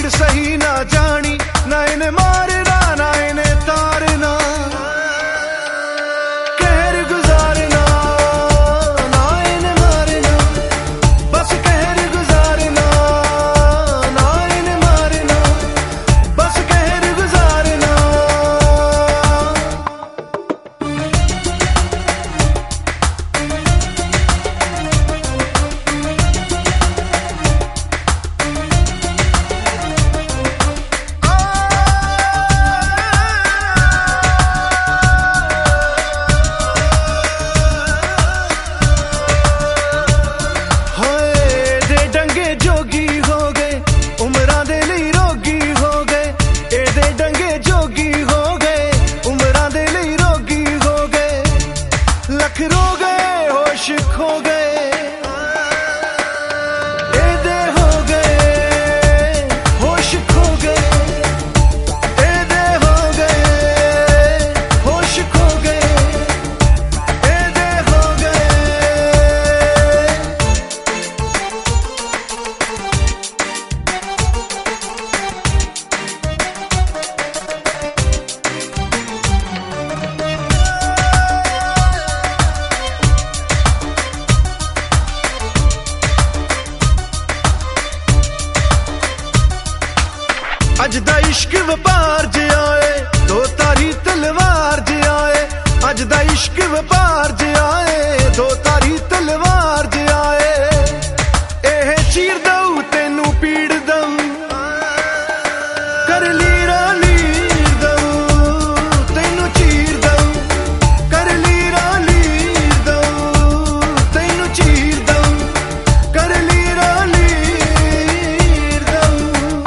Speed सही ना जानी, ना इन्हें मारना ना इन्हें तारना, कहर गुजारना ना इन्हें मारना, बस कहर गुजारना ना इन्हें मारना, बस कहर गुजारना। जोगी हो गए उमरां दे लई रोगी हो गए, एदे डंगे जोगी हो गए उमरां दे लई रोगी हो गए, लख रो गए होश खो गए, एदे हो गए होश खो गए, एदे हो गए होश खो गए, एदे हो गए। अज दा इश्क व्यापार ज आए, दो तारी तलवार ज आए, अज दा इश्क व्यापार ज आए, दो तारी तलवार ज आए, एह चीर दऊ तेनू पीड़ दऊ, कर लीरा लीर दऊ तेनू चीर दऊ, कर लीरा लीर दऊ तेनू चीर दऊ, कर लीरा लीर दऊ।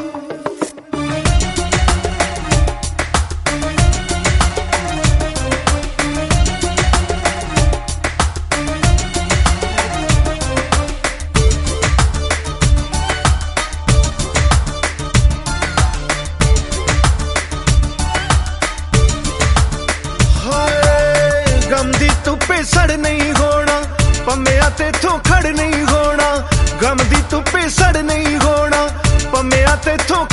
गम दी धुप्पे सड़ नहीं होना, पम्मेआ तेथों खड़ नहीं होना, गम दी धुप्पे सड़ नहीं होना, पम्मेआ तेथों